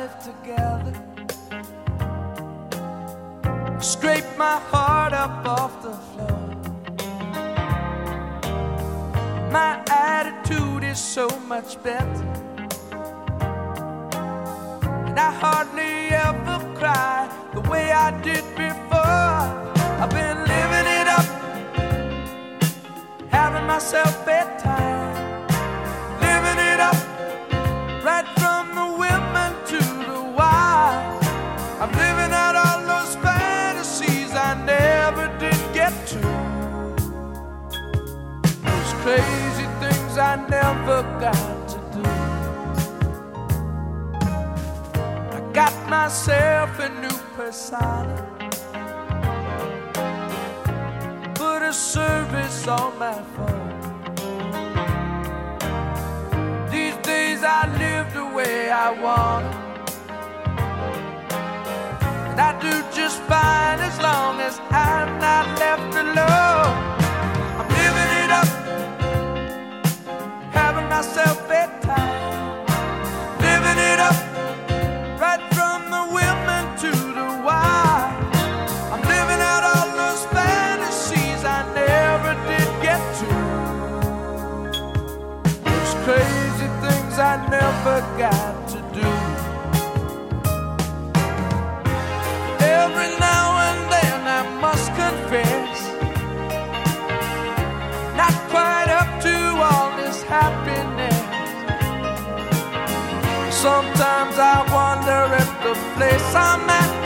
lived together. Scrape my heart up off the floor. My attitude is so much better, and I hardly ever cry the way I did before. I've been living it up, having myself bedtime, living it up, right from the women to the wild. I'm living out all those fantasies I never did get to, those crazy things I never got to do. I got myself a new persona, put a service on my phone. These days I live the way I want it, and I do just fine as long as I'm not left alone. I'm living it up, having myself bedtime, living it up, right from the women to the wild. I'm living out all those fantasies I never did get to, those crazy things I never got to do. Every now and then I must confess, not quite up to all this happiness. Sometimes I wonder if the place I'm at